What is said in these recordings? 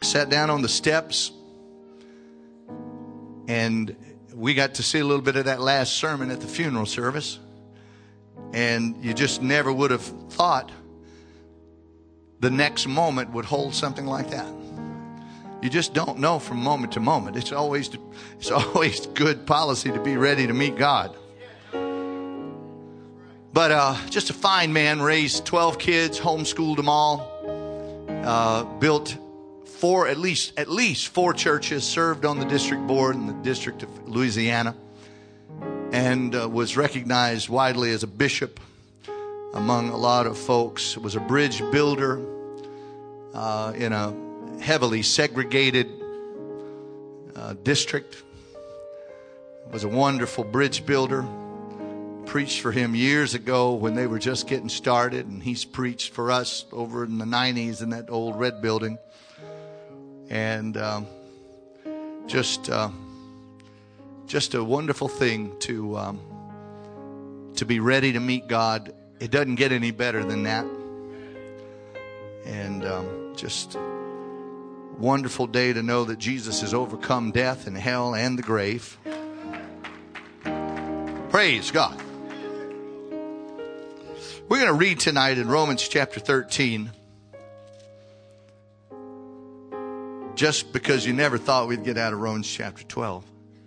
sat down on the steps, and we got to see a little bit of that last sermon at the funeral service. And you just never would have thought the next moment would hold something like that. You just don't know from moment to moment. It's always good policy to be ready to meet God. But just a fine man, raised 12 kids, homeschooled them all, built at least 4 churches, served on the district board in the District of Louisiana, and was recognized widely as a bishop among a lot of folks. Was a bridge builder in a heavily segregated district. Was a wonderful bridge builder. Preached for him years ago when they were just getting started, and he's preached for us over in the 90s in that old red building. And just a wonderful thing to be ready to meet God. It doesn't get any better than that. And just wonderful day to know that Jesus has overcome death and hell and the grave. Praise God. We're going to read tonight in Romans chapter 13. Just because you never thought we'd get out of Romans chapter 12.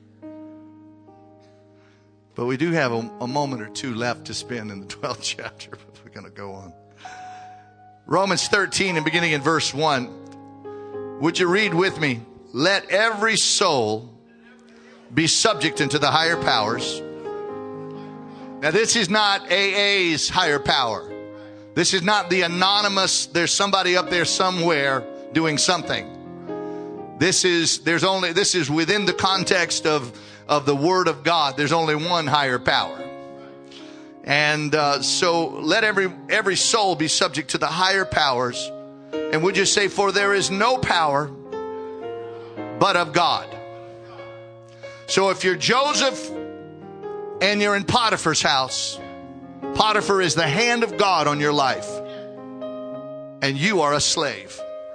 But we do have a moment or two left to spend in the 12th chapter. But we're going to go on. Romans 13 and beginning in verse 1. Would you read with me? Let every soul be subject unto the higher powers. Now, this is not AA's higher power. This is not the anonymous, there's somebody up there somewhere doing something. This is within the context of the Word of God. There's only one higher power. And so let every soul be subject to the higher powers. And would you say, for there is no power but of God. So if you're Joseph and you're in Potiphar's house, Potiphar is the hand of God on your life. And you are a slave.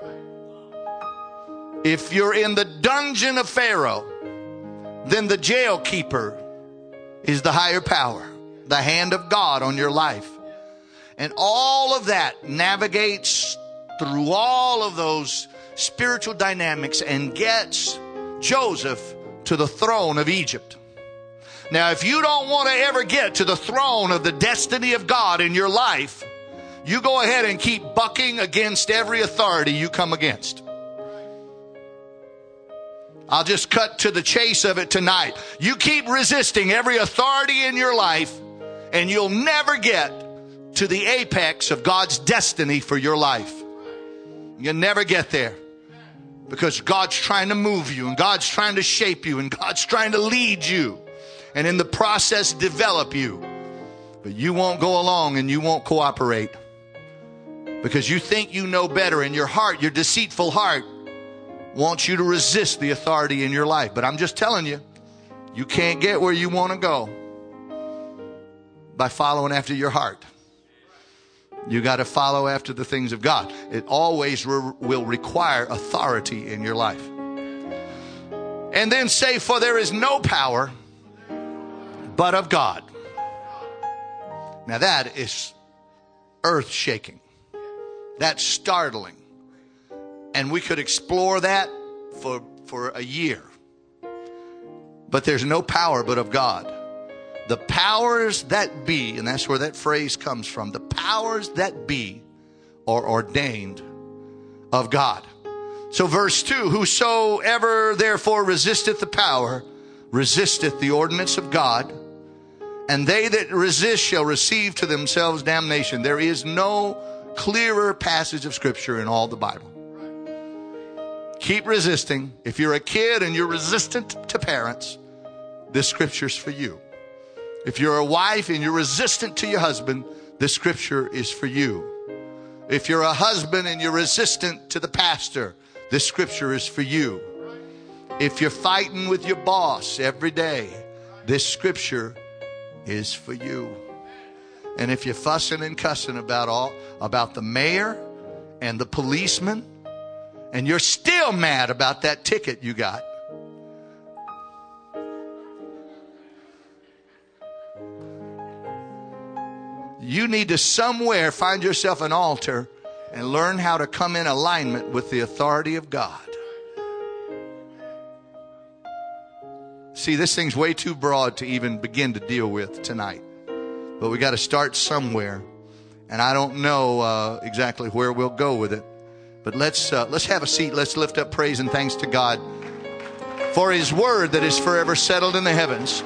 If you're in the dungeon of Pharaoh, then the jail keeper is the higher power, the hand of God on your life. And all of that navigates through all of those spiritual dynamics and gets Joseph to the throne of Egypt. Now, if you don't want to ever get to the throne of the destiny of God in your life, you go ahead and keep bucking against every authority you come against. I'll just cut to the chase of it tonight. You keep resisting every authority in your life, and you'll never get to the apex of God's destiny for your life. You'll never get there. Because God's trying to move you, and God's trying to shape you, and God's trying to lead you, and in the process develop you. But you won't go along and you won't cooperate. Because you think you know better, and your heart, your deceitful heart, wants you to resist the authority in your life. But I'm just telling you, you can't get where you want to go by following after your heart. You got to follow after the things of God. It always will require authority in your life. And then say, for there is no power but of God. Now that is earth-shaking. That's startling. And we could explore that for a year. But there's no power but of God. The powers that be, and that's where that phrase comes from, the powers that be are ordained of God. So verse 2, whosoever therefore resisteth the power, resisteth the ordinance of God, and they that resist shall receive to themselves damnation. There is no clearer passage of Scripture in all the Bible. Keep resisting. If you're a kid and you're resistant to parents, this Scripture's for you. If you're a wife and you're resistant to your husband, this Scripture is for you. If you're a husband and you're resistant to the pastor, this Scripture is for you. If you're fighting with your boss every day, this Scripture is for you. And if you're fussing and cussing about the mayor and the policeman And you're still mad about that ticket you got. You need to somewhere find yourself an altar and learn how to come in alignment with the authority of God. See, this thing's way too broad to even begin to deal with tonight. But we got to start somewhere. And I don't know exactly where we'll go with it. But let's have a seat. Let's lift up praise and thanks to God for His word that is forever settled in the heavens.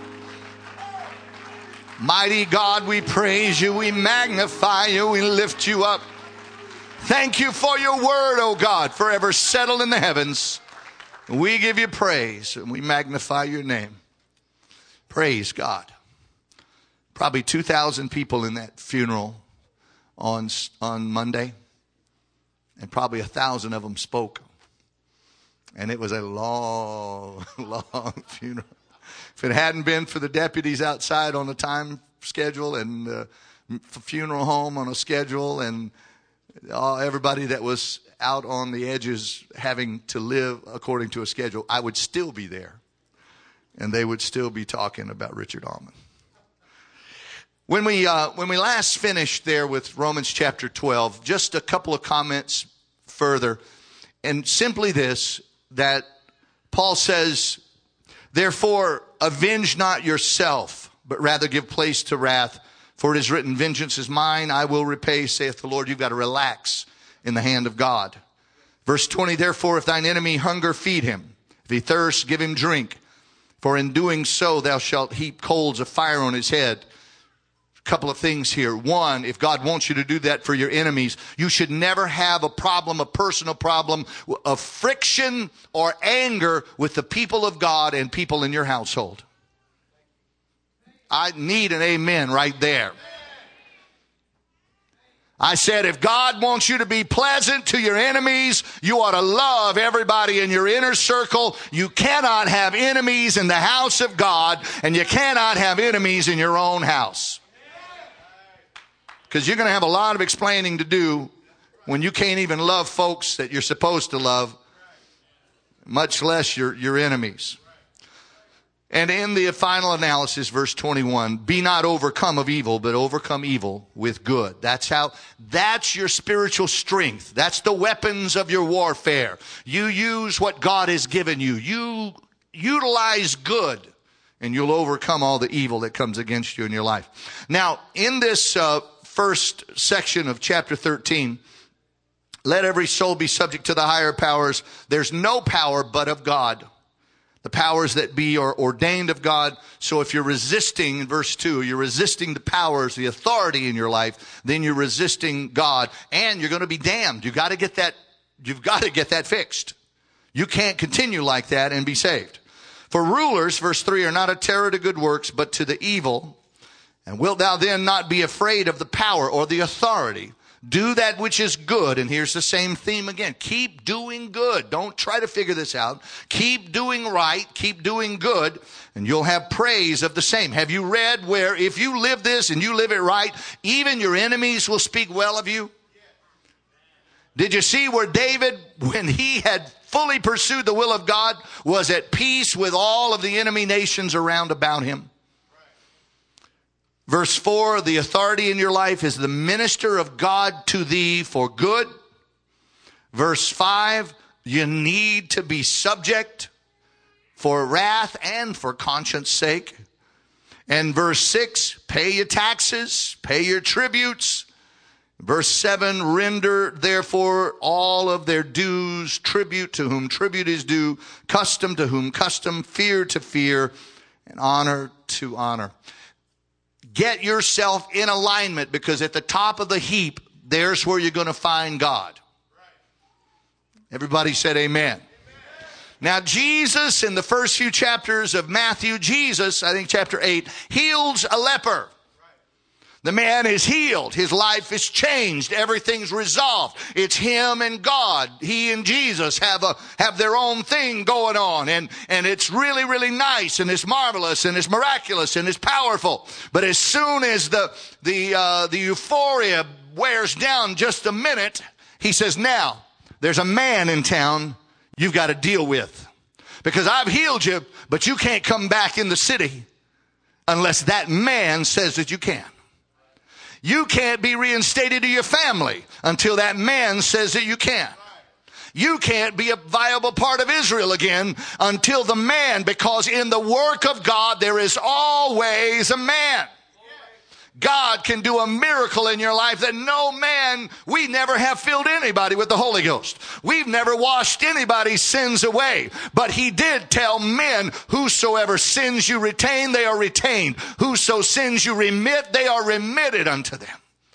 Mighty God, we praise you, we magnify you, we lift you up. Thank you for your word, oh God, forever settled in the heavens. We give you praise and we magnify your name. Praise God. Probably 2,000 people in that funeral on Monday, and probably 1,000 of them spoke. And it was a long, long funeral. If it hadn't been for the deputies outside on a time schedule and the funeral home on a schedule and everybody that was out on the edges having to live according to a schedule, I would still be there. And they would still be talking about Richard Allman. When we last finished there with Romans chapter 12, just a couple of comments further. And simply this, that Paul says, therefore, avenge not yourself, but rather give place to wrath. For it is written, vengeance is mine, I will repay, saith the Lord. You've got to relax in the hand of God. Verse 20, therefore, if thine enemy hunger, feed him. If he thirst, give him drink. For in doing so, thou shalt heap coals of fire on his head. A couple of things here. One, if God wants you to do that for your enemies, you should never have a problem, a personal problem of friction or anger with the people of God and people in your household. I need an amen right there. I said, if God wants you to be pleasant to your enemies, you ought to love everybody in your inner circle. You cannot have enemies in the house of God, and you cannot have enemies in your own house. Because you're going to have a lot of explaining to do when you can't even love folks that you're supposed to love, much less your enemies. And in the final analysis, verse 21, be not overcome of evil, but overcome evil with good. That's your spiritual strength. That's the weapons of your warfare. You use what God has given you. You utilize good, and you'll overcome all the evil that comes against you in your life. Now, in this first section of chapter 13, let every soul be subject to the higher powers. There's no power but of God. The powers that be are ordained of God. So if you're resisting, in verse 2, you're resisting the powers, the authority in your life, then you're resisting God, and you're going to be damned. You've got to get that fixed. You can't continue like that and be saved. For rulers, verse 3, are not a terror to good works, but to the evil. And wilt thou then not be afraid of the power or the authority? Do that which is good. And here's the same theme again. Keep doing good. Don't try to figure this out. Keep doing right. Keep doing good. And you'll have praise of the same. Have you read where if you live this and you live it right, even your enemies will speak well of you? Did you see where David, when he had fully pursued the will of God, was at peace with all of the enemy nations around about him? Verse 4, the authority in your life is the minister of God to thee for good. Verse 5, you need to be subject for wrath and for conscience sake. And verse 6, pay your taxes, pay your tributes. Verse 7, render therefore all of their dues, tribute to whom tribute is due, custom to whom custom, fear to fear, and honor to honor. Get yourself in alignment, because at the top of the heap, there's where you're going to find God. Everybody said amen. Amen. Now, Jesus, in the first few chapters of Matthew, Jesus, I think chapter 8, heals a leper. The man is healed. His life is changed. Everything's resolved. It's him and God. He and Jesus have their own thing going on. And it's really, really nice, and it's marvelous, and it's miraculous, and it's powerful. But as soon as the euphoria wears down just a minute, he says, now, there's a man in town you've got to deal with. Because I've healed you, but you can't come back in the city unless that man says that you can. You can't be reinstated to your family until that man says that you can. You can't be a viable part of Israel again until the man, because in the work of God there is always a man. God can do a miracle in your life that no man, we never have filled anybody with the Holy Ghost. We've never washed anybody's sins away. But he did tell men, whosoever sins you retain, they are retained. Whoso sins you remit, they are remitted unto them.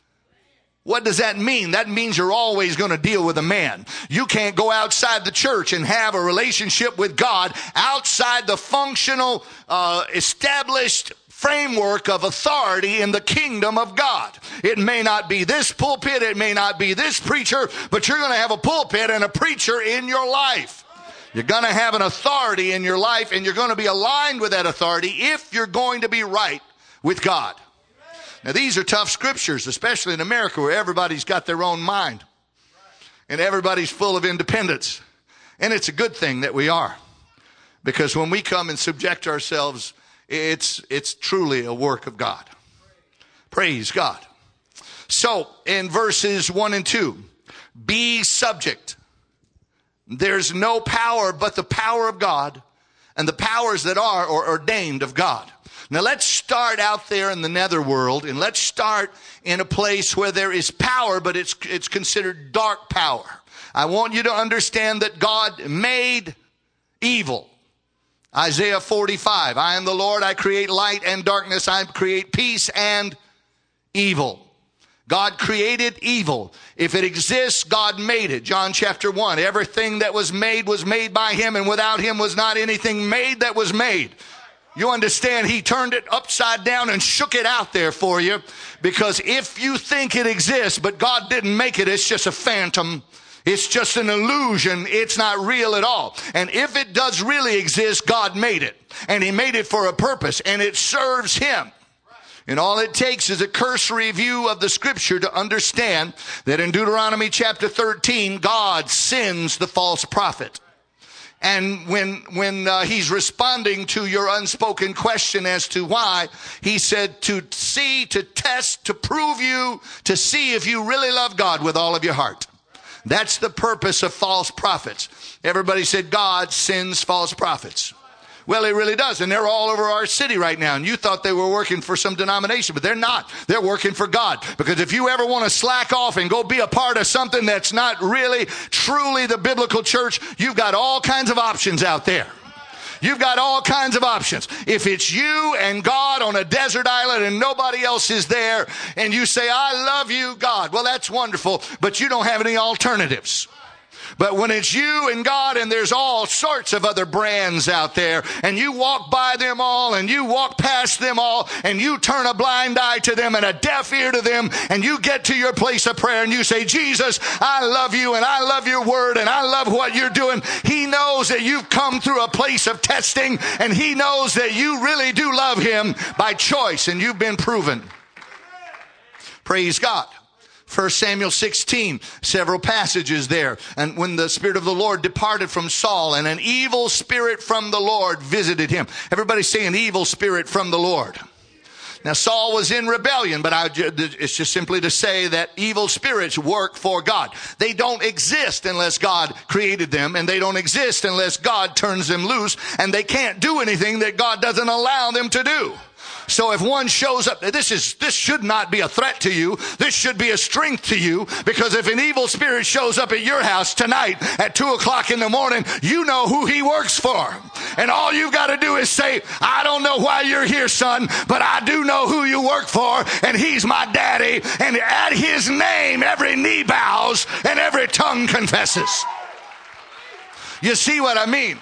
What does that mean? That means you're always going to deal with a man. You can't go outside the church and have a relationship with God outside the functional, established framework of authority in the kingdom of God. It may not be this pulpit, it may not be this preacher, but you're going to have a pulpit and a preacher in your life. You're going to have an authority in your life, and you're going to be aligned with that authority if you're going to be right with God. Now, these are tough scriptures, especially in America, where everybody's got their own mind and everybody's full of independence. And it's a good thing that we are, because when we come and subject ourselves, it's truly a work of God. Praise God. So in verses 1 and 2, be subject. There's no power but the power of God, and the powers that are ordained of God. Now let's start out there in the netherworld, and let's start in a place where there is power, but it's considered dark power. I want you to understand that God made evil. Isaiah 45, I am the Lord, I create light and darkness, I create peace and evil. God created evil. If it exists, God made it. John chapter 1, everything that was made by him, and without him was not anything made that was made. You understand, he turned it upside down and shook it out there for you, because if you think it exists, but God didn't make it, it's just a phantom. It's just an illusion. It's not real at all. And if it does really exist, God made it. And he made it for a purpose, and it serves him. And all it takes is a cursory view of the scripture to understand that in Deuteronomy chapter 13, God sends the false prophet. And when he's responding to your unspoken question as to why, he said to see, to test, to prove you, to see if you really love God with all of your heart. That's the purpose of false prophets. Everybody said God sends false prophets. Well, he really does. And they're all over our city right now. And you thought they were working for some denomination, but they're not. They're working for God. Because if you ever want to slack off and go be a part of something that's not really, truly the biblical church, you've got all kinds of options out there. You've got all kinds of options. If it's you and God on a desert island and nobody else is there, and you say, I love you, God, well, that's wonderful, but you don't have any alternatives. But when it's you and God, and there's all sorts of other brands out there, and you walk by them all, and you walk past them all, and you turn a blind eye to them and a deaf ear to them, and you get to your place of prayer and you say, Jesus, I love you, and I love your word, and I love what you're doing. He knows that you've come through a place of testing, and he knows that you really do love him by choice, and you've been proven. Praise God. 1 Samuel 16, several passages there. And when the Spirit of the Lord departed from Saul, and an evil spirit from the Lord visited him. Everybody say an evil spirit from the Lord. Now Saul was in rebellion, but it's just simply to say that evil spirits work for God. They don't exist unless God created them, and they don't exist unless God turns them loose, and they can't do anything that God doesn't allow them to do. So if one shows up, this should not be a threat to you. This should be a strength to you, because if an evil spirit shows up at your house tonight at 2:00 in the morning, you know who he works for. And all you've got to do is say, I don't know why you're here, son, but I do know who you work for, and he's my daddy. And at his name, every knee bows and every tongue confesses. You see what I mean?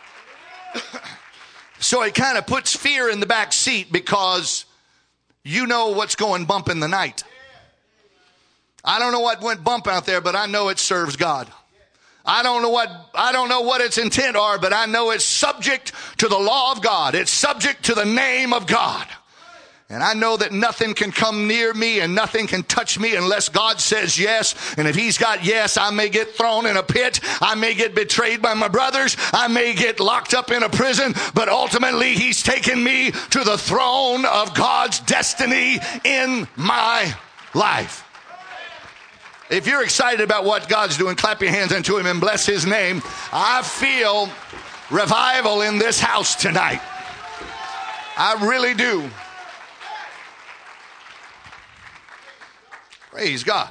So it kind of puts fear in the back seat, because you know what's going bump in the night. I don't know what went bump out there, but I know it serves God. I don't know what its intent are, but I know it's subject to the law of God. It's subject to the name of God. And I know that nothing can come near me and nothing can touch me unless God says yes. And if he's got yes, I may get thrown in a pit. I may get betrayed by my brothers. I may get locked up in a prison. But ultimately, he's taken me to the throne of God's destiny in my life. If you're excited about what God's doing, clap your hands unto him and bless his name. I feel revival in this house tonight. I really do. Praise God.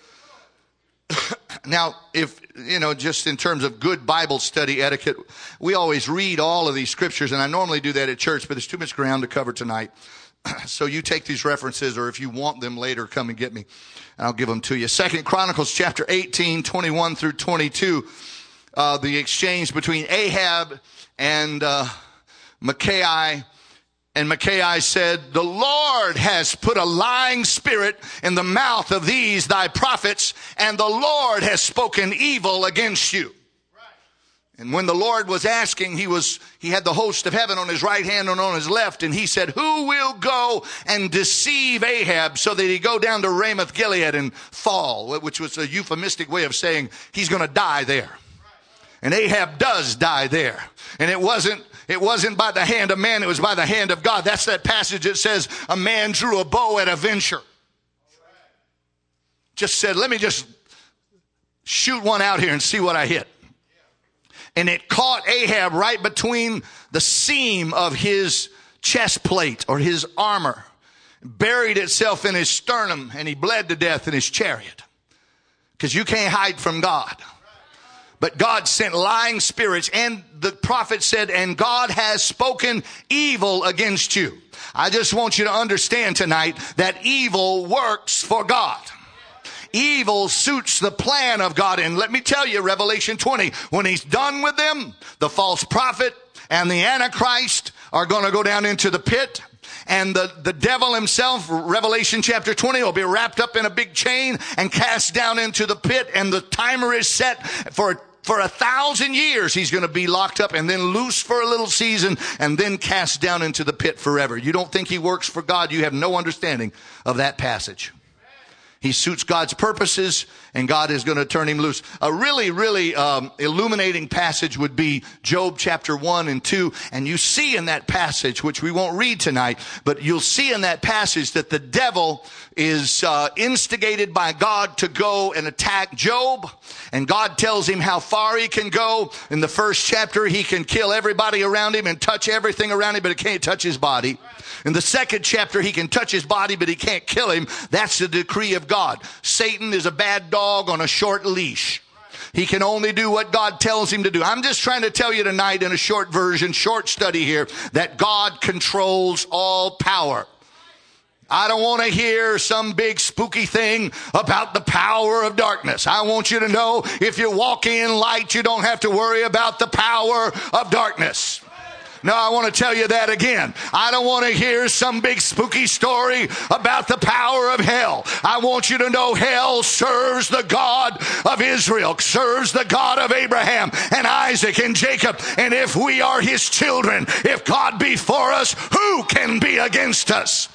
Now, if, just in terms of good Bible study etiquette, we always read all of these scriptures, and I normally do that at church, but there's too much ground to cover tonight. So you take these references, or if you want them later, come and get me, and I'll give them to you. 2 Chronicles chapter 18, 21 through 22, the exchange between Ahab and Micaiah. And Micaiah said, the Lord has put a lying spirit in the mouth of these thy prophets, and the Lord has spoken evil against you. And when the Lord was asking, he had the host of heaven on his right hand and on his left. And he said, who will go and deceive Ahab so that he go down to Ramoth Gilead and fall, which was a euphemistic way of saying he's going to die there. And Ahab does die there. And it wasn't by the hand of man, it was by the hand of God. That's that passage that says a man drew a bow at a venture. Just said, let me just shoot one out here and see what I hit. And it caught Ahab right between the seam of his chest plate or his armor, buried itself in his sternum, and he bled to death in his chariot. Because you can't hide from God. But God sent lying spirits, and the prophet said, and God has spoken evil against you. I just want you to understand tonight that evil works for God. Evil suits the plan of God. And let me tell you, Revelation 20, when he's done with them, the false prophet and the Antichrist are going to go down into the pit. And the devil himself, Revelation chapter 20, will be wrapped up in a big chain and cast down into the pit. And the timer is set for 1,000 years. He's going to be locked up and then loose for a little season and then cast down into the pit forever. You don't think he works for God? You have no understanding of that passage. He suits God's purposes, and God is going to turn him loose. A really, really illuminating passage would be Job chapter 1 and 2. And you see in that passage, which we won't read tonight, but you'll see in that passage that the devil is instigated by God to go and attack Job. And God tells him how far he can go. In the first chapter, he can kill everybody around him and touch everything around him, but he can't touch his body. In the second chapter, he can touch his body, but he can't kill him. That's the decree of God. Satan is a bad dog on a short leash. He can only do what God tells him to do. I'm just trying to tell you tonight in a short version, short study here, that God controls all power. I don't want to hear some big spooky thing about the power of darkness. I want you to know if you're walking in light, you don't have to worry about the power of darkness. No, I want to tell you that again. I don't want to hear some big spooky story about the power of hell. I want you to know hell serves the God of Israel, serves the God of Abraham and Isaac and Jacob. And if we are his children, if God be for us, who can be against us?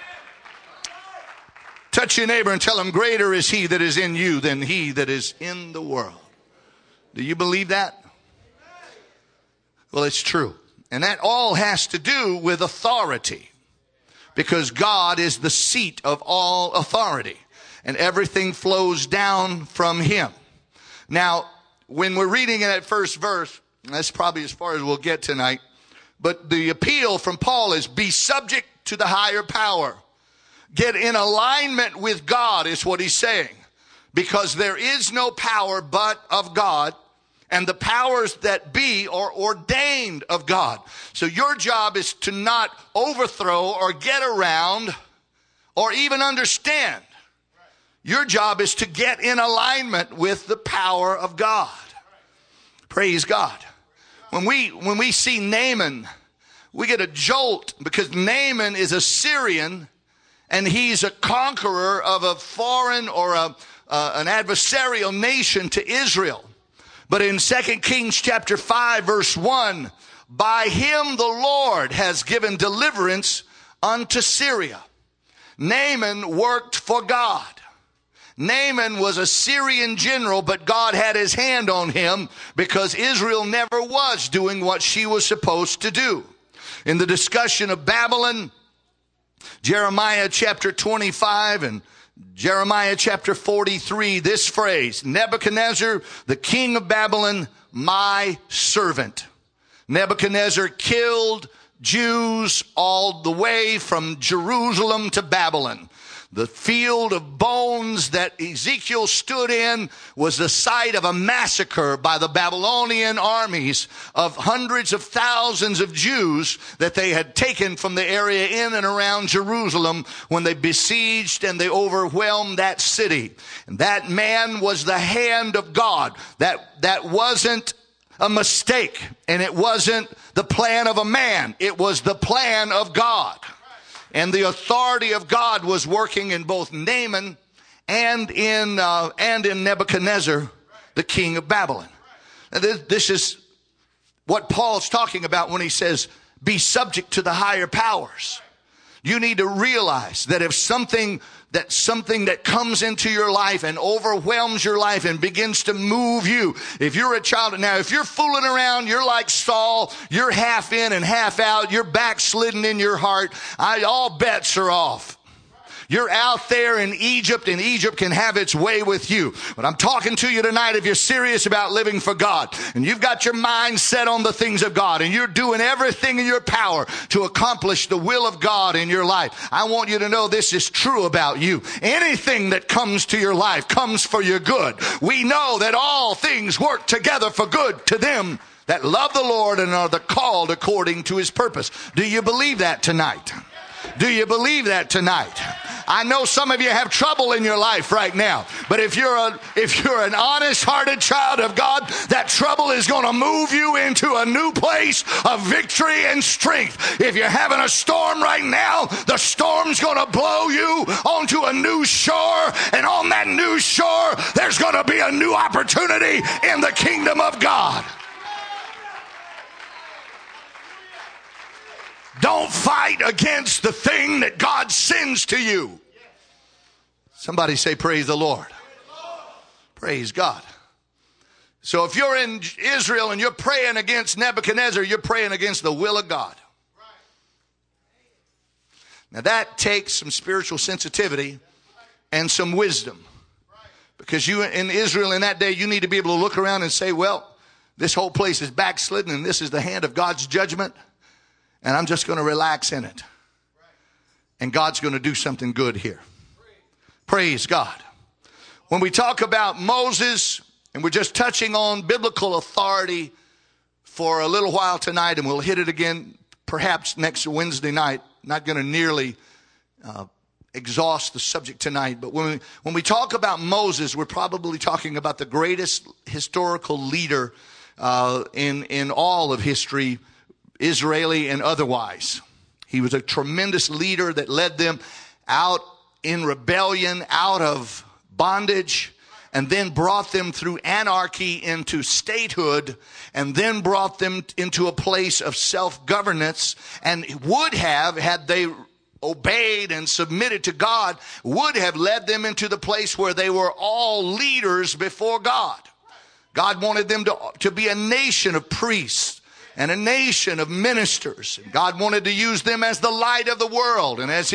Touch your neighbor and tell him, greater is he that is in you than he that is in the world. Do you believe that? Well, it's true. And that all has to do with authority, because God is the seat of all authority and everything flows down from him. Now, when we're reading in that first verse, that's probably as far as we'll get tonight, but the appeal from Paul is be subject to the higher power. Get in alignment with God is what he's saying, because there is no power but of God. And the powers that be are ordained of God. So your job is to not overthrow or get around or even understand. Your job is to get in alignment with the power of God. Praise God. When we see Naaman, we get a jolt, because Naaman is a Syrian and he's a conqueror of a foreign or an adversarial nation to Israel. But in 2 Kings chapter 5 verse 1, by him the Lord has given deliverance unto Syria. Naaman worked for God. Naaman was a Syrian general, but God had his hand on him because Israel never was doing what she was supposed to do. In the discussion of Babylon, Jeremiah chapter 25 and Jeremiah chapter 43, this phrase, Nebuchadnezzar, the king of Babylon, my servant. Nebuchadnezzar killed Jews all the way from Jerusalem to Babylon. The field of bones that Ezekiel stood in was the site of a massacre by the Babylonian armies of hundreds of thousands of Jews that they had taken from the area in and around Jerusalem when they besieged and they overwhelmed that city. And that man was the hand of God. That wasn't a mistake, and it wasn't the plan of a man. It was the plan of God. And the authority of God was working in both Naaman and in Nebuchadnezzar, the king of Babylon. Now, this is what Paul's talking about when he says, be subject to the higher powers. You need to realize that if something that comes into your life and overwhelms your life and begins to move you. If you're a child, now if you're fooling around, you're like Saul, you're half in and half out, you're backslidden in your heart, all bets are off. You're out there in Egypt, and Egypt can have its way with you. But I'm talking to you tonight if you're serious about living for God, and you've got your mind set on the things of God, and you're doing everything in your power to accomplish the will of God in your life. I want you to know this is true about you. Anything that comes to your life comes for your good. We know that all things work together for good to them that love the Lord and are the called according to his purpose. Do you believe that tonight? Do you believe that tonight? I know some of you have trouble in your life right now, but if you're an honest-hearted child of God, that trouble is going to move you into a new place of victory and strength. If you're having a storm right now, the storm's going to blow you onto a new shore, and on that new shore, there's going to be a new opportunity in the kingdom of God. Don't fight against the thing that God sends to you. Somebody say, praise the Lord. Praise God. So if you're in Israel and you're praying against Nebuchadnezzar, you're praying against the will of God. Now that takes some spiritual sensitivity and some wisdom. Because you in Israel in that day, you need to be able to look around and say, well, this whole place is backslidden and this is the hand of God's judgment. And I'm just going to relax in it. And God's going to do something good here. Praise God. When we talk about Moses, and we're just touching on biblical authority for a little while tonight, and we'll hit it again perhaps next Wednesday night. Not going to nearly exhaust the subject tonight. But when we talk about Moses, we're probably talking about the greatest historical leader in all of history, Israeli and otherwise. He was a tremendous leader that led them out in rebellion, out of bondage, and then brought them through anarchy into statehood, and then brought them into a place of self-governance, and would have, had they obeyed and submitted to God, would have led them into the place where they were all leaders before God. God wanted them to be a nation of priests and a nation of ministers. And God wanted to use them as the light of the world and as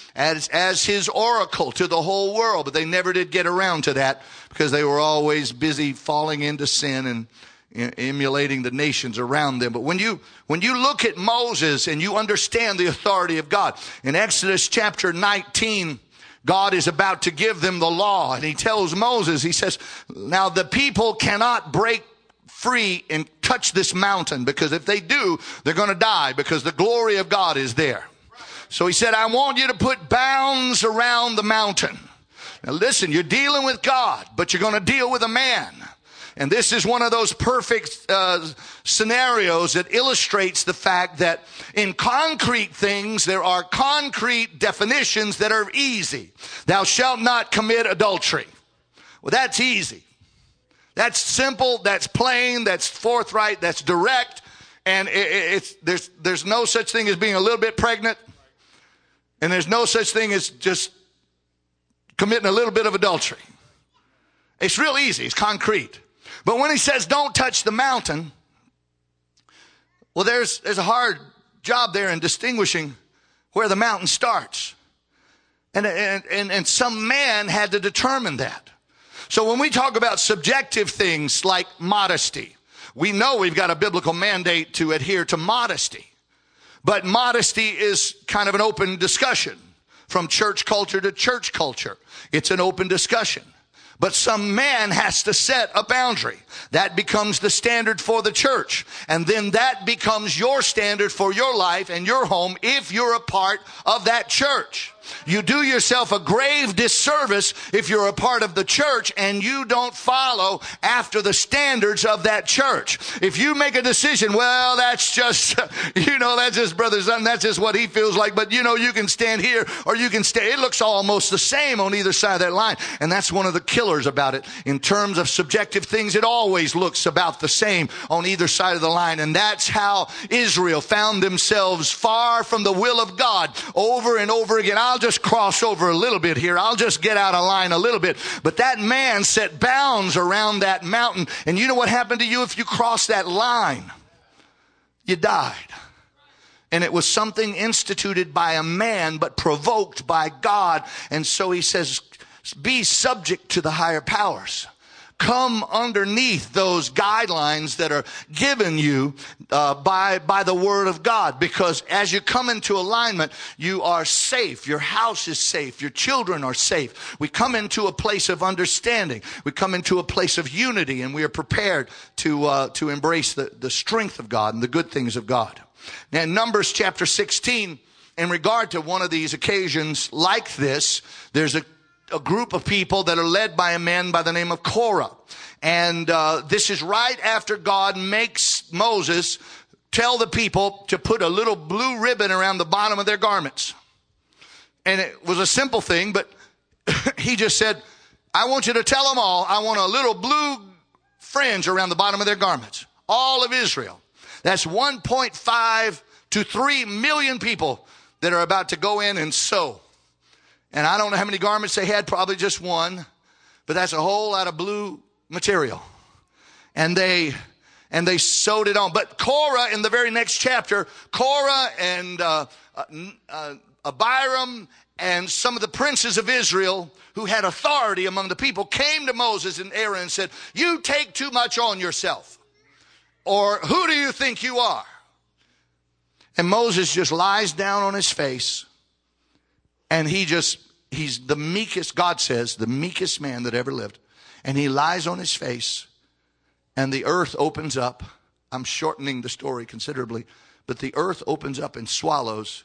his oracle to the whole world. But they never did get around to that because they were always busy falling into sin and emulating the nations around them. But when you look at Moses and you understand the authority of God, in Exodus chapter 19, God is about to give them the law. And he tells Moses, he says, now the people cannot break free and touch this mountain, because if they do, they're going to die, because the glory of God is there. So he said, I want you to put bounds around the mountain. Now listen, you're dealing with God, but you're going to deal with a man. And this is one of those perfect scenarios that illustrates the fact that in concrete things, there are concrete definitions that are easy. Thou shalt not commit adultery. Well, that's easy. That's simple, that's plain, that's forthright, that's direct, and there's no such thing as being a little bit pregnant. And there's no such thing as just committing a little bit of adultery. It's real easy. It's concrete. But when he says don't touch the mountain, well, there's a hard job there in distinguishing where the mountain starts. And some man had to determine that. So when we talk about subjective things like modesty, we know we've got a biblical mandate to adhere to modesty. But modesty is kind of an open discussion from church culture to church culture. It's an open discussion. But some man has to set a boundary. That becomes the standard for the church. And then that becomes your standard for your life and your home if you're a part of that church. You do yourself a grave disservice if you're a part of the church and you don't follow after the standards of that church. If you make a decision, well, that's just, that's just brother son, that's just what he feels like, but you can stand here or you can stay. It looks almost the same on either side of that line. And that's one of the killers about it. In terms of subjective things, it always looks about the same on either side of the line. And that's how Israel found themselves far from the will of God over and over again. I'll just cross over a little bit here. I'll just get out of line a little bit. But that man set bounds around that mountain. And you know what happened to you if you crossed that line? You died. And it was something instituted by a man, but provoked by God. And so he says, be subject to the higher powers. Come underneath those guidelines that are given you by the word of God. Because as you come into alignment, you are safe. Your house is safe. Your children are safe. We come into a place of understanding. We come into a place of unity, and we are prepared to embrace the strength of God and the good things of God. Now, in Numbers chapter 16, in regard to one of these occasions like this, there's a group of people that are led by a man by the name of Korah. And this is right after God makes Moses tell the people to put a little blue ribbon around the bottom of their garments. And it was a simple thing, but he just said, I want you to tell them all, I want a little blue fringe around the bottom of their garments. All of Israel. That's 1.5 to 3 million people that are about to go in and sow. And I don't know how many garments they had, probably just one. But that's a whole lot of blue material. And they sewed it on. But Korah, in the very next chapter, Korah and Abiram and some of the princes of Israel who had authority among the people came to Moses and Aaron and said, you take too much on yourself. Or who do you think you are? And Moses just lies down on his face. And he's the meekest, God says, the meekest man that ever lived. And he lies on his face, and the earth opens up. I'm shortening the story considerably, but the earth opens up and swallows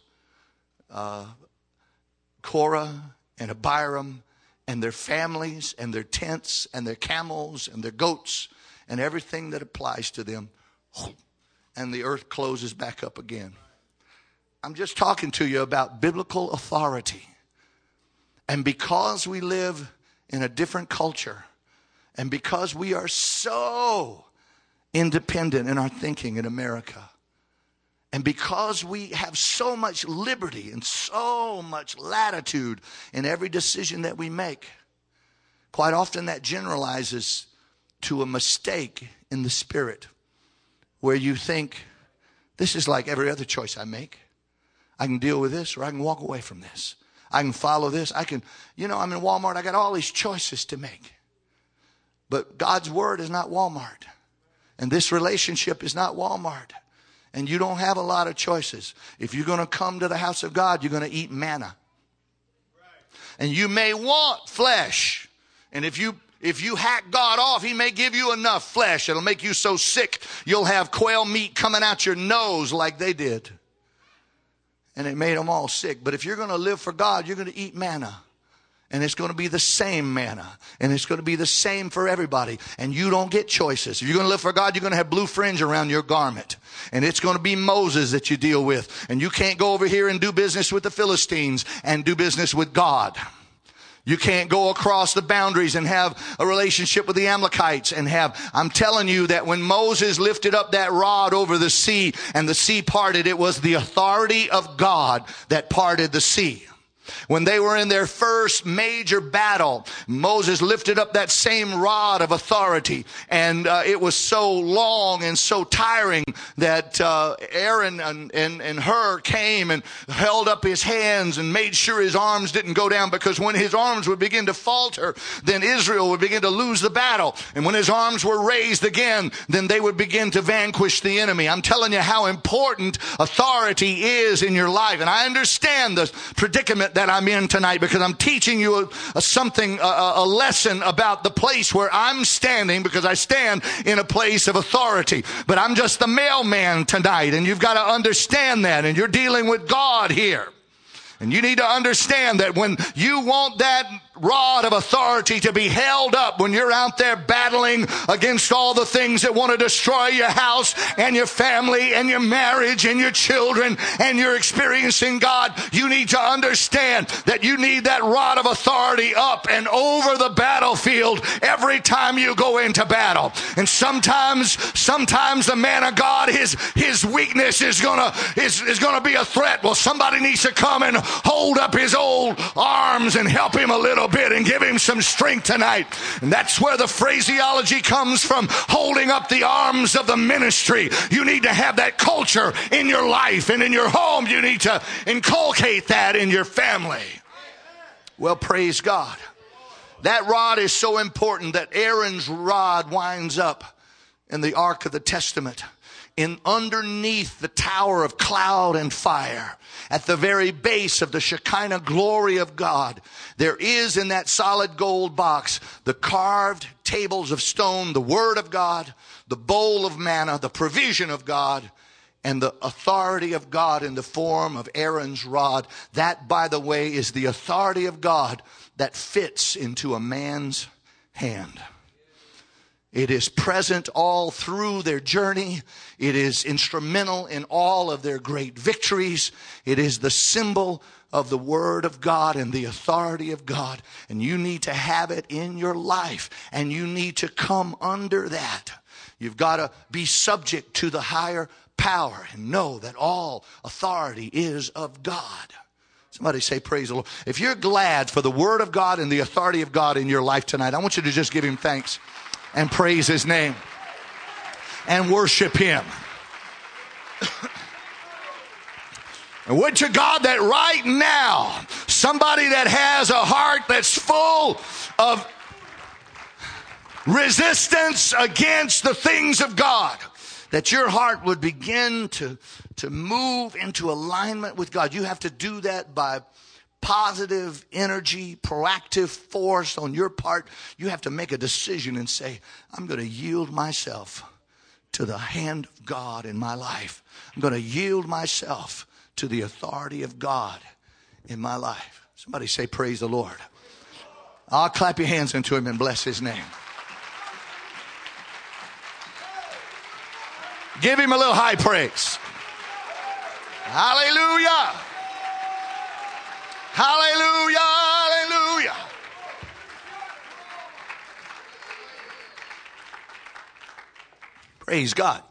Korah and Abiram and their families and their tents and their camels and their goats and everything that applies to them. And the earth closes back up again. I'm just talking to you about biblical authority. And because we live in a different culture, and because we are so independent in our thinking in America, and because we have so much liberty and so much latitude in every decision that we make, quite often that generalizes to a mistake in the spirit, where you think, this is like every other choice I make. I can deal with this, or I can walk away from this. I can follow this. I'm in Walmart. I got all these choices to make. But God's word is not Walmart. And this relationship is not Walmart. And you don't have a lot of choices. If you're going to come to the house of God, you're going to eat manna. And you may want flesh. And if you hack God off, he may give you enough flesh. It'll make you so sick, you'll have quail meat coming out your nose like they did. And it made them all sick. But if you're going to live for God, you're going to eat manna. And it's going to be the same manna. And it's going to be the same for everybody. And you don't get choices. If you're going to live for God, you're going to have blue fringe around your garment. And it's going to be Moses that you deal with. And you can't go over here and do business with the Philistines and do business with God. You can't go across the boundaries and have a relationship with the Amalekites I'm telling you that when Moses lifted up that rod over the sea and the sea parted, it was the authority of God that parted the sea. When they were in their first major battle, Moses lifted up that same rod of authority, and it was so long and so tiring that Aaron and Hur came and held up his hands and made sure his arms didn't go down, because when his arms would begin to falter, then Israel would begin to lose the battle. And when his arms were raised again, then they would begin to vanquish the enemy. I'm telling you how important authority is in your life. And I understand the predicament that I'm in tonight, because I'm teaching you a lesson about the place where I'm standing, because I stand in a place of authority. But I'm just the mailman tonight, and you've got to understand that, and you're dealing with God here. And you need to understand that when you want that rod of authority to be held up when you're out there battling against all the things that want to destroy your house and your family and your marriage and your children, and you're experiencing God, you need to understand that you need that rod of authority up and over the battlefield every time you go into battle. And sometimes the man of God, his weakness is gonna be a threat. Well, somebody needs to come and hold up his old arms and help him a little bit and give him some strength tonight. And that's where the phraseology comes from, holding up the arms of the ministry. You need to have that culture in your life and in your home. You need to inculcate that in your family. Well, praise God. That rod is so important that Aaron's rod winds up in the Ark of the Testament, in underneath the tower of cloud and fire, at the very base of the Shekinah glory of God. There is in that solid gold box the carved tables of stone, the word of God, the bowl of manna, the provision of God, and the authority of God in the form of Aaron's rod. That, by the way, is the authority of God that fits into a man's hand. It is present all through their journey. It is instrumental in all of their great victories. It is the symbol of the Word of God and the authority of God. And you need to have it in your life. And you need to come under that. You've got to be subject to the higher power and know that all authority is of God. Somebody say praise the Lord. If you're glad for the Word of God and the authority of God in your life tonight, I want you to just give Him thanks and praise His name and worship Him. And would to God that right now, somebody that has a heart that's full of resistance against the things of God, that your heart would begin to move into alignment with God. You have to do that by positive energy, proactive force on your part. You have to make a decision and say, I'm going to yield myself to the hand of God in my life. I'm going to yield myself to the authority of God in my life. Somebody say, praise the Lord. I'll clap your hands into Him and bless His name. Give Him a little high praise. Hallelujah. Hallelujah, hallelujah. Praise God.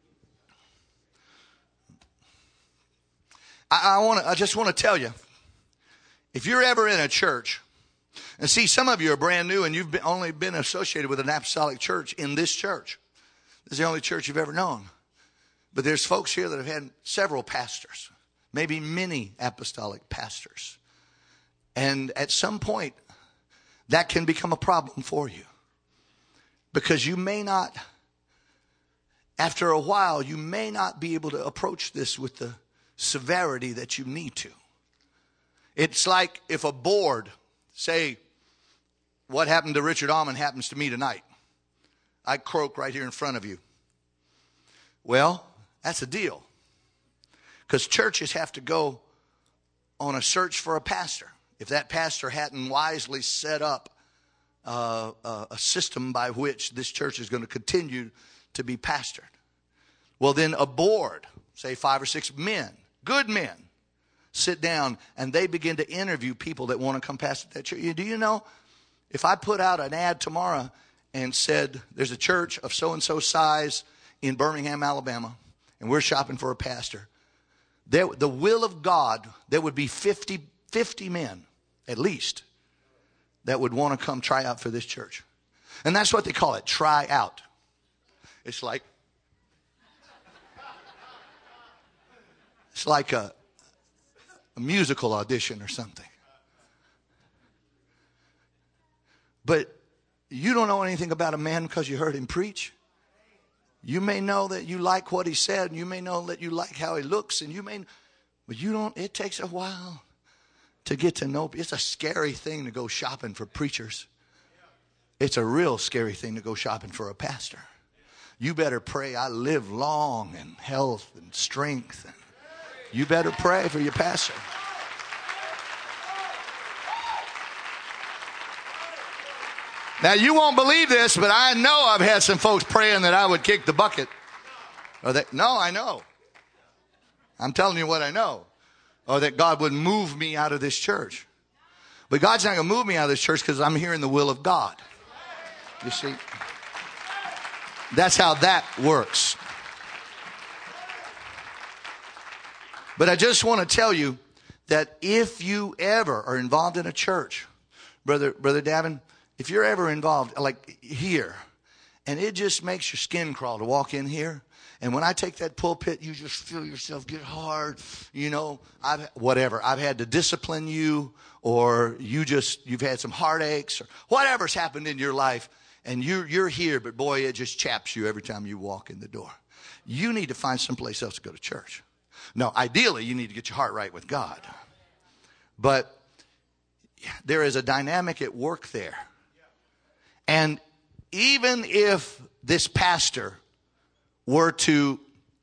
I just want to tell you, if you're ever in a church, and see, some of you are brand new and you've only been associated with an apostolic church in this church. This is the only church you've ever known. But there's folks here that have had several pastors, maybe many apostolic pastors. And at some point, that can become a problem for you. Because you may not, after a while, you may not be able to approach this with the severity that you need to. It's like if a board, say, what happened to Richard Almond happens to me tonight. I croak right here in front of you. Well, that's a deal. Because churches have to go on a search for a pastor. If that pastor hadn't wisely set up a system by which this church is going to continue to be pastored, well, then a board, say 5 or 6 men, good men, sit down, and they begin to interview people that want to come pastor that church. Do you know, if I put out an ad tomorrow and said, there's a church of so-and-so size in Birmingham, Alabama, and we're shopping for a pastor, the will of God, there would be 50 men, at least, that would want to come try out for this church. And that's what they call it, try out. It's like a musical audition or something. But you don't know anything about a man because you heard him preach. You may know that you like what he said, and you may know that you like how he looks, but you don't. It takes a while to get to know. It's a scary thing to go shopping for preachers. It's a real scary thing to go shopping for a pastor. You better pray I live long in health and strength. And you better pray for your pastor. Now, you won't believe this, but I know I've had some folks praying that I would kick the bucket. No, I know. I'm telling you what I know. Or that God would move me out of this church. But God's not going to move me out of this church because I'm hearing the will of God. You see? That's how that works. But I just want to tell you that if you ever are involved in a church, Brother Davin, if you're ever involved, like here, and it just makes your skin crawl to walk in here, and when I take that pulpit, you just feel yourself get hard, I've had to discipline you, or you've had some heartaches, or whatever's happened in your life, and you're here, but boy, it just chaps you every time you walk in the door. You need to find someplace else to go to church. No, ideally, you need to get your heart right with God. But there is a dynamic at work there. And even if this pastor were to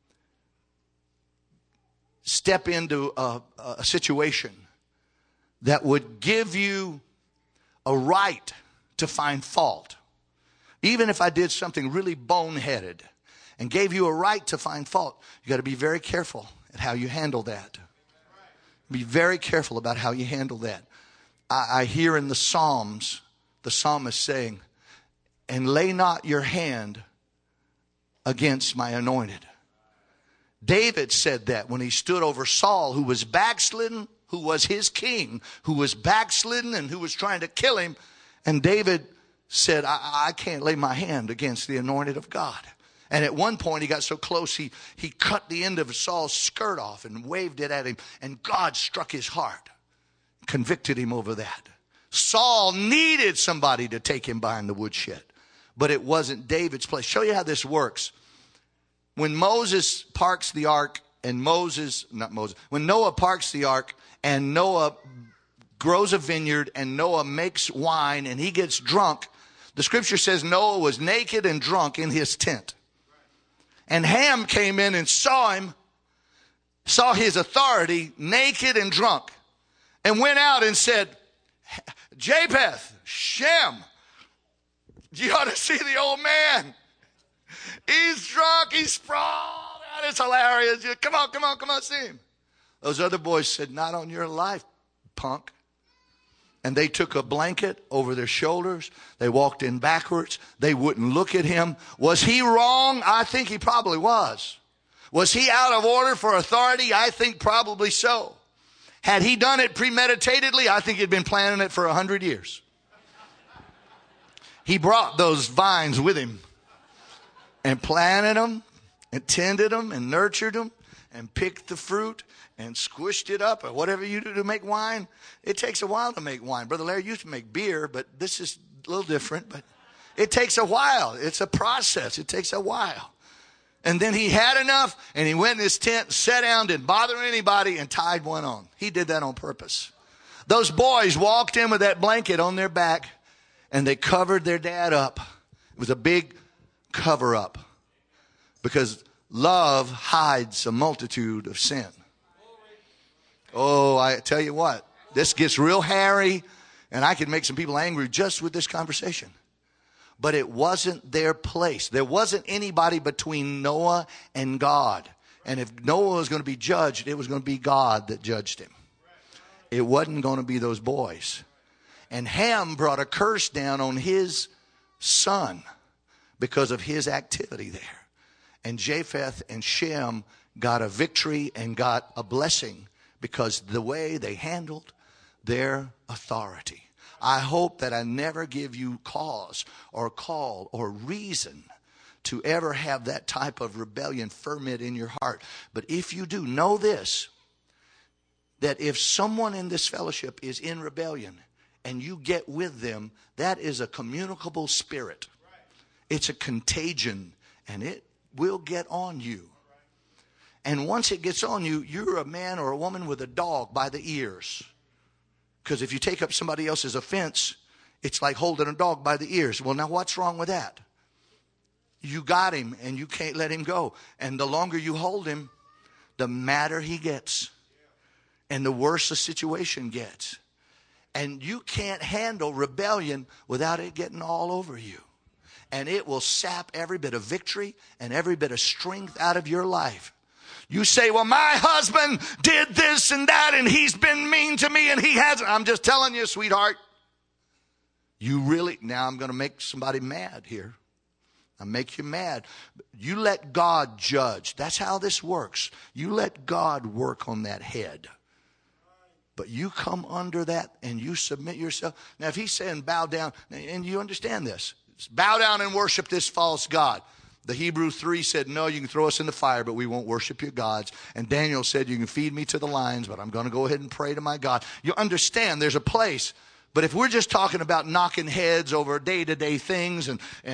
step into a situation that would give you a right to find fault, even if I did something really boneheaded and gave you a right to find fault, you got to be very careful at how you handle that. Be very careful about how you handle that. I hear in the Psalms, the psalmist saying, and lay not your hand against my anointed. David said that when he stood over Saul, who was backslidden, who was his king, who was backslidden and who was trying to kill him. And David said, I can't lay my hand against the anointed of God. And at one point he got so close, he cut the end of Saul's skirt off and waved it at him. And God struck his heart, convicted him over that. Saul needed somebody to take him behind the woodshed, but it wasn't David's place. Show you how this works. When Moses parks the ark and when Noah parks the ark and Noah grows a vineyard and Noah makes wine and he gets drunk, the scripture says Noah was naked and drunk in his tent. And Ham came in and saw his authority naked and drunk, and went out and said, Japheth, Shem, you ought to see the old man. He's drunk, he's sprawled out. It's hilarious. Come on, see him. Those other boys said, not on your life, punk. And they took a blanket over their shoulders. They walked in backwards. They wouldn't look at him. Was he wrong? I think he probably was. Was he out of order for authority? I think probably so. Had he done it premeditatedly? I think he'd been planning it for 100 years. He brought those vines with him and planted them and tended them and nurtured them and picked the fruit and squished it up, or whatever you do to make wine. It takes a while to make wine. Brother Larry used to make beer, but this is a little different. But it takes a while. It's a process. It takes a while. And then he had enough, and he went in his tent, sat down, didn't bother anybody, and tied one on. He did that on purpose. Those boys walked in with that blanket on their back, and they covered their dad up. It was a big cover-up, because love hides a multitude of sin. Oh, I tell you what, this gets real hairy, and I can make some people angry just with this conversation. But it wasn't their place. There wasn't anybody between Noah and God. And if Noah was going to be judged, it was going to be God that judged him. It wasn't going to be those boys. And Ham brought a curse down on his son because of his activity there. And Japheth and Shem got a victory and got a blessing because the way they handled their authority. I hope that I never give you cause or call or reason to ever have that type of rebellion ferment in your heart. But if you do, know this, that if someone in this fellowship is in rebellion and you get with them, that is a communicable spirit. It's a contagion, and it will get on you. And once it gets on you, you're a man or a woman with a dog by the ears. Because if you take up somebody else's offense, it's like holding a dog by the ears. Well, now what's wrong with that? You got him and you can't let him go. And the longer you hold him, the madder he gets. And the worse the situation gets. And you can't handle rebellion without it getting all over you. And it will sap every bit of victory and every bit of strength out of your life. You say, well, my husband did this and that, and he's been mean to me, and he hasn't. I'm just telling you, sweetheart. Now I'm going to make somebody mad here. I'll make you mad. You let God judge. That's how this works. You let God work on that head. But you come under that and you submit yourself. Now, if he's saying bow down, and you understand this, bow down and worship this false god. The Hebrew 3 said, no, you can throw us in the fire, but we won't worship your gods. And Daniel said, you can feed me to the lions, but I'm going to go ahead and pray to my God. You understand there's a place. But if we're just talking about knocking heads over day-to-day things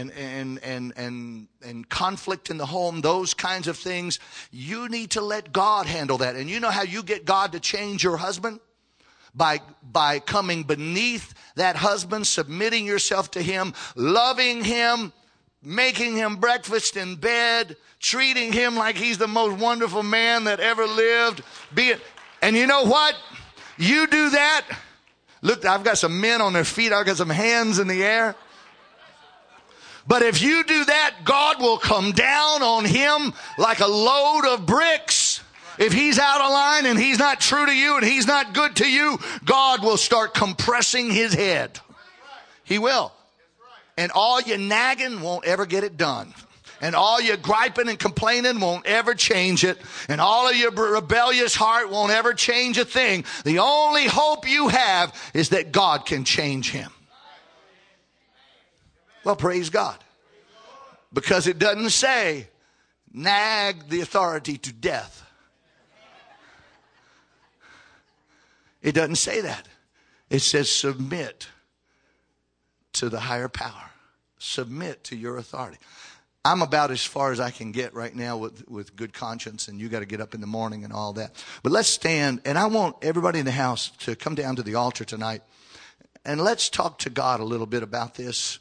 and conflict in the home, those kinds of things, you need to let God handle that. And you know how you get God to change your husband? By coming beneath that husband, submitting yourself to him, loving him, making him breakfast in bed, treating him like he's the most wonderful man that ever lived. And you know what? You do that. Look, I've got some men on their feet. I've got some hands in the air. But if you do that, God will come down on him like a load of bricks. If he's out of line and he's not true to you and he's not good to you, God will start compressing his head. He will. And all your nagging won't ever get it done. And all your griping and complaining won't ever change it. And all of your rebellious heart won't ever change a thing. The only hope you have is that God can change him. Well, praise God. Because it doesn't say nag the authority to death. It doesn't say that. It says submit to the higher power. Submit to your authority. I'm about as far as I can get right now with good conscience, and you got to get up in the morning and all that. But let's stand, and I want everybody in the house to come down to the altar tonight, and let's talk to God a little bit about this.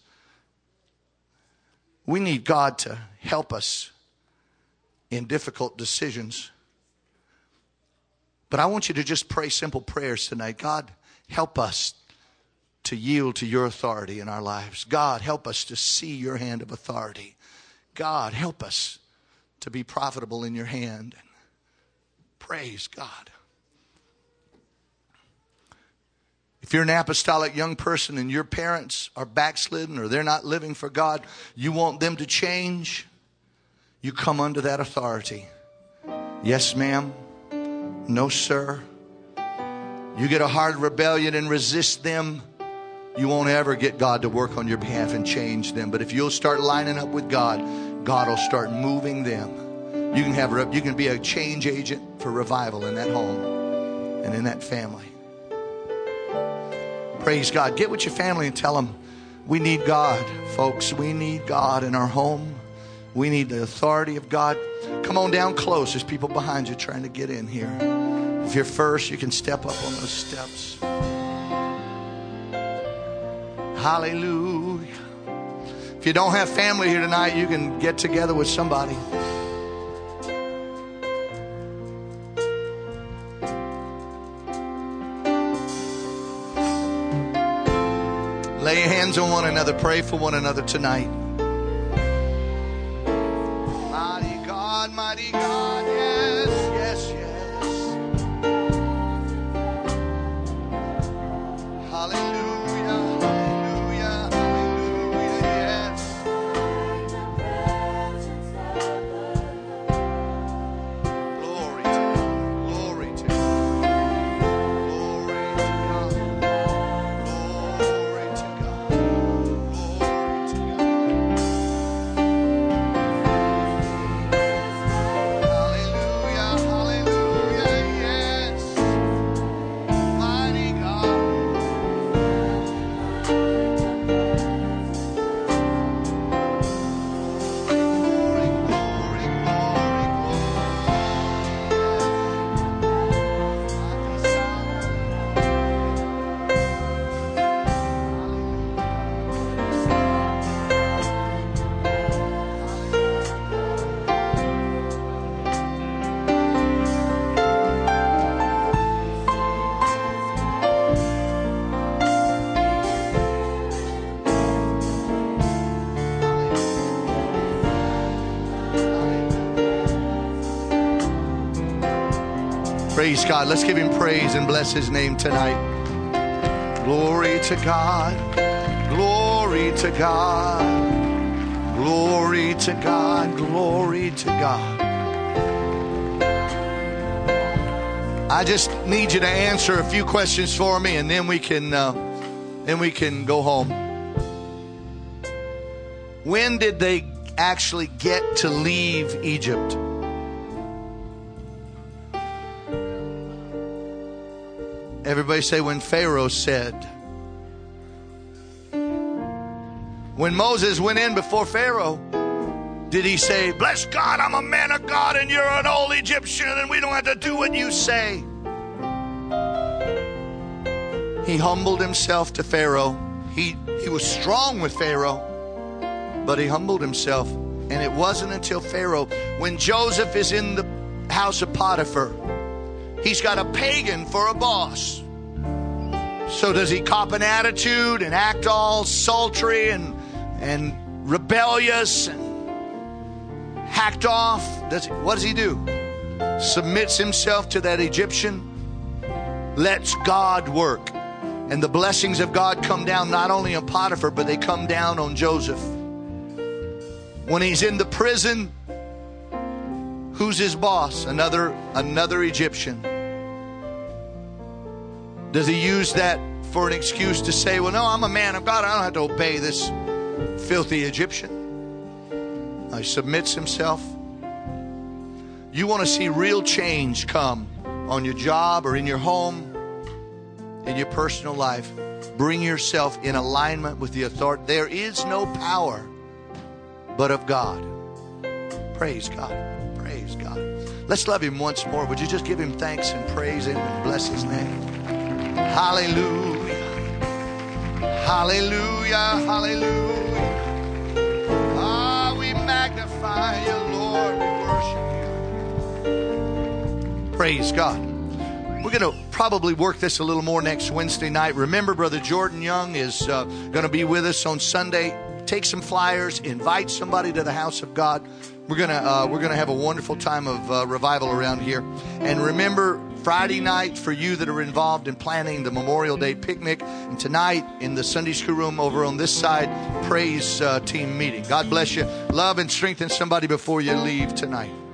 We need God to help us in difficult decisions. But I want you to just pray simple prayers tonight. God, help us to yield to your authority in our lives. God, help us to see your hand of authority. God, help us to be profitable in your hand. Praise God. If you're an apostolic young person and your parents are backslidden or they're not living for God, you want them to change, you come under that authority. Yes, ma'am. No, sir. You get a hard rebellion and resist them, you won't ever get God to work on your behalf and change them. But if you'll start lining up with God, God will start moving them. You can be a change agent for revival in that home and in that family. Praise God. Get with your family and tell them, we need God, folks. We need God in our home. We need the authority of God. Come on down close. There's people behind you trying to get in here. If you're first, you can step up on those steps. Hallelujah. If you don't have family here tonight, you can get together with somebody. Lay your hands on one another. Pray for one another tonight. Mighty God, mighty God. Yes, yes, yes. Praise God. Let's give him praise and bless his name tonight. Glory to God. Glory to God. Glory to God. Glory to God. I just need you to answer a few questions for me, and then we can go home. When did they actually get to leave Egypt? Everybody say, when Pharaoh said. When Moses went in before Pharaoh, did he say, bless God, I'm a man of God and you're an old Egyptian and we don't have to do what you say? He humbled himself to Pharaoh. He was strong with Pharaoh, but he humbled himself. And it wasn't until Pharaoh, when Joseph is in the house of Potiphar, he's got a pagan for a boss. So does he cop an attitude and act all sultry and rebellious and hacked off? What does he do? Submits himself to that Egyptian, lets God work. And the blessings of God come down not only on Potiphar, but they come down on Joseph. When he's in the prison, who's his boss? Another Egyptian. Does he use that for an excuse to say, well, no, I'm a man of God, I don't have to obey this filthy Egyptian? He submits himself. You want to see real change come on your job or in your home, in your personal life, bring yourself in alignment with the authority. There is no power but of God. Praise God. Praise God. Let's love him once more. Would you just give him thanks and praise him and bless his name? Hallelujah. Hallelujah. Hallelujah. Ah, we magnify you, Lord. We worship you. Praise God. We're going to probably work this a little more next Wednesday night. Remember, Brother Jordan Young is going to be with us on Sunday. Take some flyers, invite somebody to the house of God. We're gonna have a wonderful time of revival around here. And remember, Friday night for you that are involved in planning the Memorial Day picnic, and tonight in the Sunday school room over on this side, praise team meeting. God bless you. Love and strengthen somebody before you leave tonight.